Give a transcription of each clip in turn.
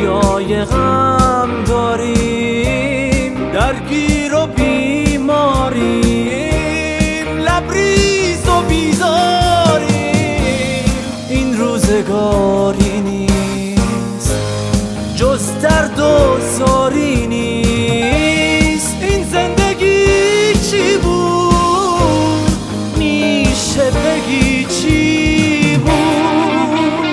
رویای غم داریم، درگیر و بیماریم، لبریز و بیزاریم. این روزگاری نیست جز درد و زاری نیست. این زندگی چی بود؟ میشه بگی چی بود؟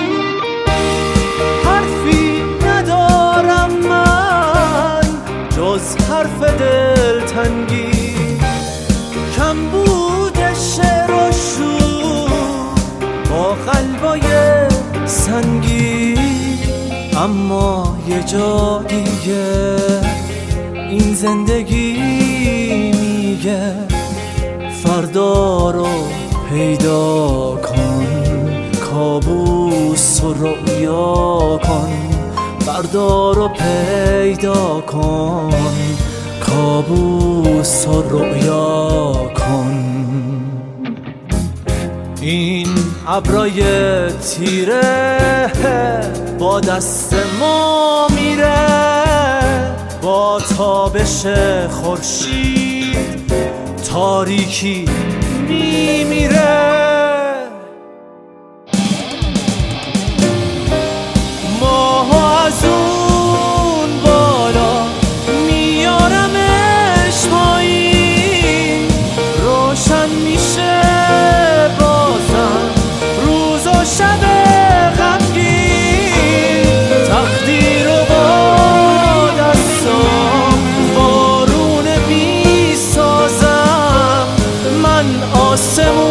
حرفی ندارم من جز حرف دلتنگی، کم بود شعر و شور با قلبای سنگی. اما یه جا دیگه این زندگی میگه فردا رو پیدا کن، کابوس و رؤیا کن. فردا رو پیدا کن، کابوس و رؤیا کن. این ابرای تیره با دست ما میره، با تابش خورشید تاریکی میمیره. ماها از اون بالا میارمش پایین، روشن میشه بازم روز و شب غمگین. تقدیر و با دستام بارون میسازم، من آسمون